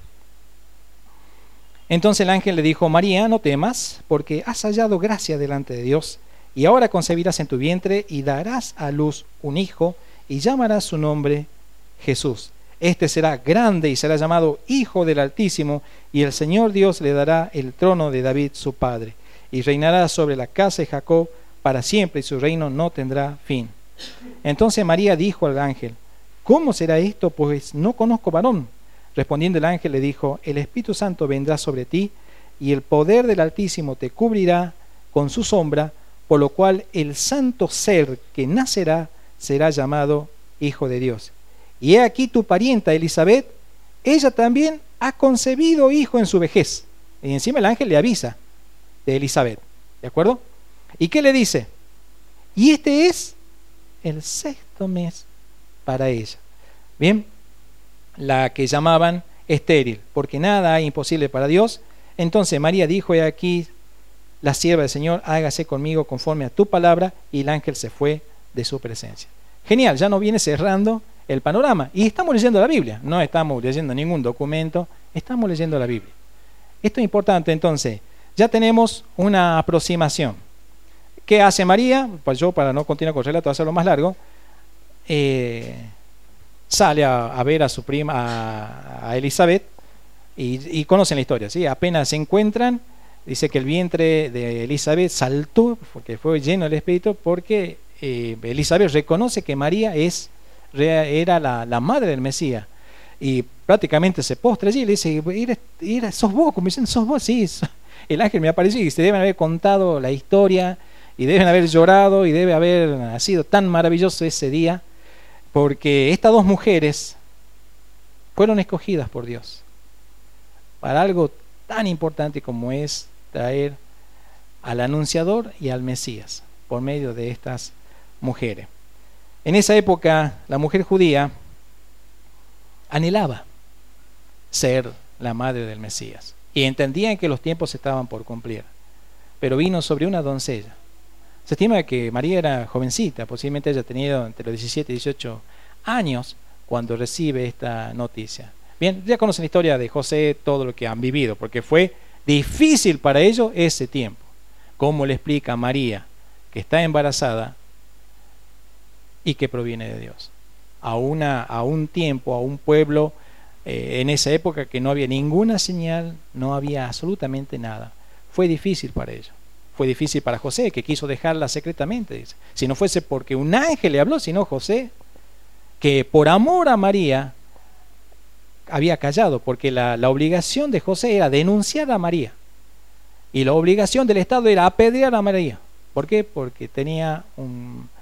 Entonces el ángel le dijo, María, no temas, porque has hallado gracia delante de Dios, y ahora concebirás en tu vientre y darás a luz un hijo, y llamarás su nombre Jesús. Este será grande y será llamado Hijo del Altísimo, y el Señor Dios le dará el trono de David su padre, y reinará sobre la casa de Jacob para siempre, y su reino no tendrá fin. Entonces María dijo al ángel, ¿cómo será esto? Pues no conozco varón. Respondiendo el ángel le dijo, el Espíritu Santo vendrá sobre ti, y el poder del Altísimo te cubrirá con su sombra, por lo cual el santo ser que nacerá será llamado Hijo de Dios. Y he aquí tu parienta Elizabeth, ella también ha concebido hijo en su vejez. Y encima el ángel le avisa de Elizabeth, ¿de acuerdo? ¿Y qué le dice? Y este es el sexto mes para ella. Bien, la que llamaban estéril, porque nada hay imposible para Dios. Entonces María dijo, he aquí la sierva del Señor, hágase conmigo conforme a tu palabra, y el ángel se fue de su presencia. Genial, ya nos viene cerrando el panorama, y estamos leyendo la Biblia, no estamos leyendo ningún documento, estamos leyendo la Biblia. Esto es importante. Entonces, ya tenemos una aproximación. ¿Qué hace María? Pues yo, para no continuar con el relato, hacerlo más largo, sale a ver a su prima, a Elizabeth, y conocen la historia, ¿sí? Apenas se encuentran, dice que el vientre de Elizabeth saltó, porque fue lleno del Espíritu, porque Elizabeth reconoce que María era la madre del Mesías, y prácticamente se postra allí y le dice, ¿sos vos? Como dicen, ¿sos vos? Sí, el ángel me apareció, y se deben haber contado la historia, y deben haber llorado, y debe haber sido tan maravilloso ese día, porque estas dos mujeres fueron escogidas por Dios para algo tan importante como es traer al anunciador y al Mesías por medio de estas mujeres. En esa época la mujer judía anhelaba ser la madre del Mesías y entendían que los tiempos estaban por cumplir, pero vino sobre una doncella. Se estima que María era jovencita, posiblemente haya tenido entre los 17 y 18 años cuando recibe esta noticia. Bien, ya conocen la historia de José, todo lo que han vivido, porque fue difícil para ellos ese tiempo. ¿Cómo le explica a María que está embarazada y que proviene de Dios? A un tiempo, a un pueblo en esa época que no había ninguna señal, no había absolutamente nada. Fue difícil para ellos. Fue difícil para José, que quiso dejarla secretamente. Dice. Si no fuese porque un ángel le habló, sino José, que por amor a María había callado, porque la obligación de José era denunciar a María, y la obligación del Estado era apedrear a María. ¿Por qué? Porque tenía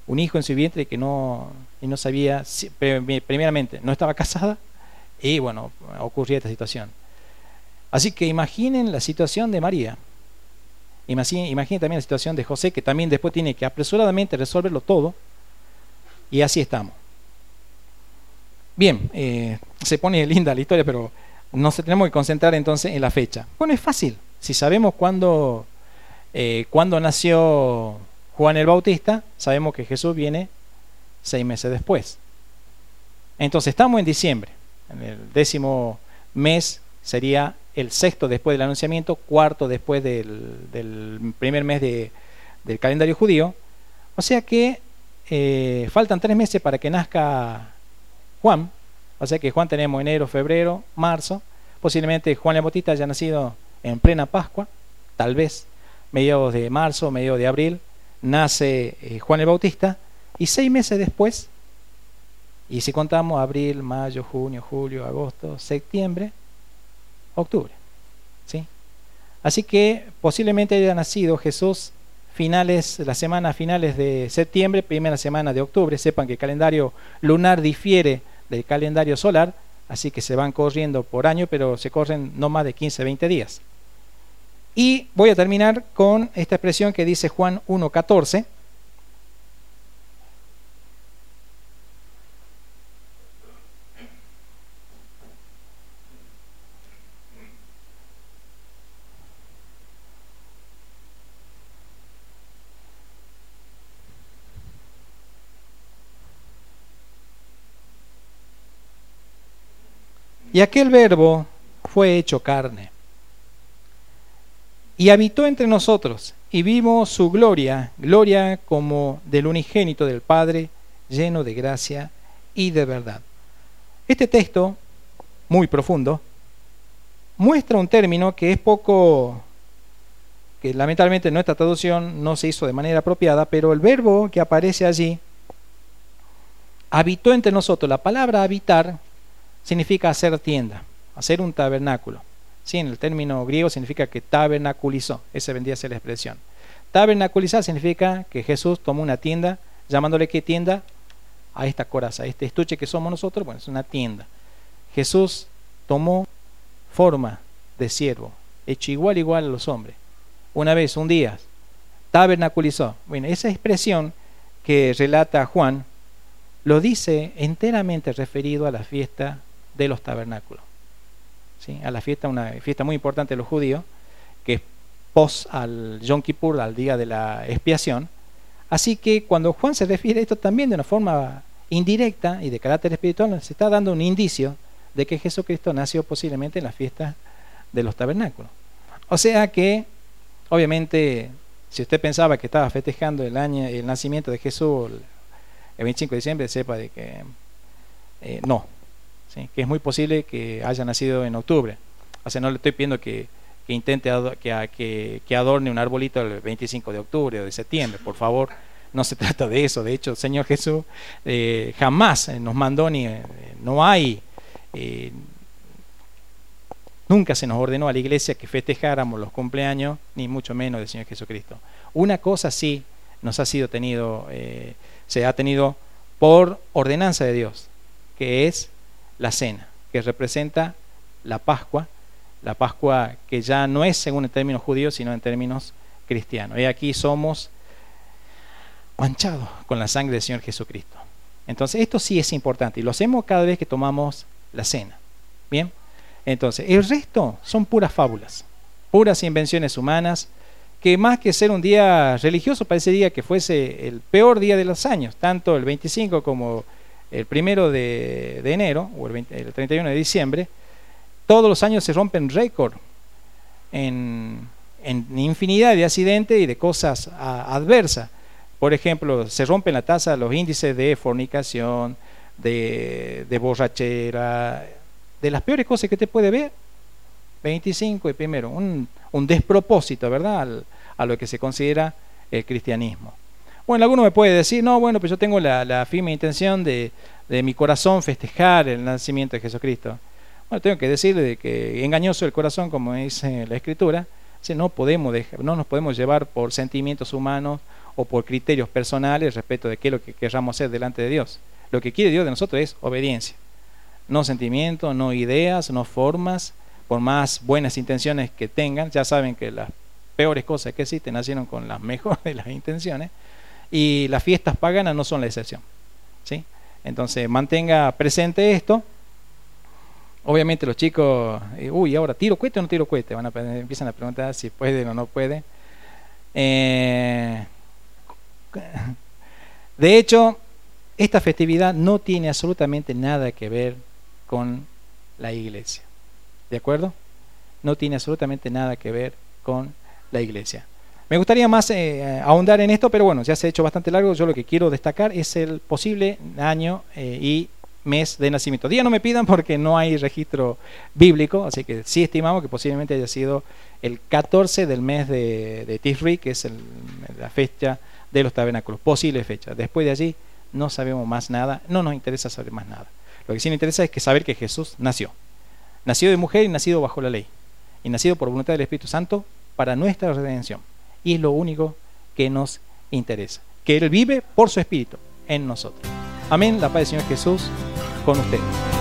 un hijo en su vientre y no sabía, primeramente, no estaba casada, y bueno, ocurría esta situación. Así que imaginen la situación de María. Imaginen también la situación de José, que también después tiene que apresuradamente resolverlo todo, y así estamos. Bien, se pone linda la historia, pero nos tenemos que concentrar entonces en la fecha. Bueno, es fácil. Si sabemos cuándo nació Juan el Bautista, sabemos que Jesús viene 6 meses después. Entonces estamos en diciembre, en el 10º mes, sería el 6º después del anunciamiento, 4º después del primer mes del calendario judío. O sea que faltan 3 meses para que nazca Juan. O sea que Juan tenemos enero, febrero, marzo. Posiblemente Juan el Bautista haya nacido en plena Pascua, tal vez mediados de marzo, mediados de abril, nace Juan el Bautista, y 6 meses después, y si contamos abril, mayo, junio, julio, agosto, septiembre, octubre, ¿sí? Así que posiblemente haya nacido Jesús las semanas finales de septiembre, primera semana de octubre. Sepan que el calendario lunar difiere del calendario solar, así que se van corriendo por año, pero se corren no más de 15, 20 días. Y voy a terminar con esta expresión que dice Juan 1:14. Y aquel verbo fue hecho carne, y habitó entre nosotros, y vimos su gloria, gloria como del unigénito del Padre, lleno de gracia y de verdad. Este texto, muy profundo, muestra un término que que lamentablemente en nuestra traducción no se hizo de manera apropiada, pero el verbo que aparece allí, habitó entre nosotros. La palabra habitar significa hacer tienda, hacer un tabernáculo. Sí, en el término griego significa que tabernaculizó. Esa vendría a ser la expresión. Tabernaculizar significa que Jesús tomó una tienda, llamándole ¿qué tienda? A esta coraza, a este estuche que somos nosotros. Bueno, es una tienda. Jesús tomó forma de siervo, hecho igual a los hombres. Una vez, un día, tabernaculizó. Bueno, esa expresión que relata Juan lo dice enteramente referido a la fiesta de los tabernáculos. ¿Sí? A la fiesta, una fiesta muy importante de los judíos, que es post al Yom Kippur, al día de la expiación. Así que cuando Juan se refiere a esto también de una forma indirecta y de carácter espiritual, se está dando un indicio de que Jesucristo nació posiblemente en la fiesta de los tabernáculos. O sea que, obviamente, si usted pensaba que estaba festejando el nacimiento de Jesús el 25 de diciembre, sepa de que no. ¿Sí? Que es muy posible que haya nacido en octubre. O sea, no le estoy pidiendo que intente que adorne un arbolito el 25 de octubre o de septiembre, por favor. No se trata de eso. De hecho, el Señor Jesús jamás nos mandó nunca se nos ordenó a la iglesia que festejáramos los cumpleaños, ni mucho menos del Señor Jesucristo. Una cosa sí nos ha sido se ha tenido por ordenanza de Dios, que es la cena, que representa la Pascua que ya no es según en términos judíos, sino en términos cristianos. Y aquí somos manchados con la sangre del Señor Jesucristo. Entonces esto sí es importante y lo hacemos cada vez que tomamos la cena. Bien, entonces el resto son puras fábulas, puras invenciones humanas, que más que ser un día religioso parecería que fuese el peor día de los años, tanto el 25 como el 1 de enero o el 31 de diciembre. Todos los años se rompen récord en infinidad de accidentes y de cosas adversas. Por ejemplo, se rompen la tasa los índices de fornicación, de borrachera, de las peores cosas que usted puede ver. 25 y primero, un despropósito, ¿verdad?, a lo que se considera el cristianismo. Bueno, alguno me puede decir, no, bueno, pues yo tengo la firme intención de mi corazón festejar el nacimiento de Jesucristo. Bueno, tengo que decirle de que engañoso el corazón, como dice la Escritura. No nos podemos llevar por sentimientos humanos o por criterios personales respecto de qué es lo que querramos hacer delante de Dios. Lo que quiere Dios de nosotros es obediencia, no sentimientos, no ideas, no formas, por más buenas intenciones que tengan. Ya saben que las peores cosas que existen nacieron con las mejores de las intenciones, y las fiestas paganas no son la excepción, ¿sí? Entonces mantenga presente esto. Obviamente los chicos, ahora ¿tiro cohete o no tiro cohete? Empiezan a preguntar si pueden o no pueden. De hecho, esta festividad no tiene absolutamente nada que ver con la iglesia, ¿de acuerdo? No tiene absolutamente nada que ver con la iglesia. Me gustaría más ahondar en esto, pero bueno, ya se ha hecho bastante largo. Yo lo que quiero destacar es el posible año y mes de nacimiento. Día no me pidan porque no hay registro bíblico, así que sí estimamos que posiblemente haya sido el 14 del mes de Tisri, que es la fecha de los tabernáculos, posible fecha. Después de allí no sabemos más nada, no nos interesa saber más nada. Lo que sí nos interesa es que saber que Jesús nació de mujer y nacido bajo la ley, y nacido por voluntad del Espíritu Santo para nuestra redención. Y es lo único que nos interesa, que Él vive por su Espíritu en nosotros. Amén. La paz del Señor Jesús con ustedes.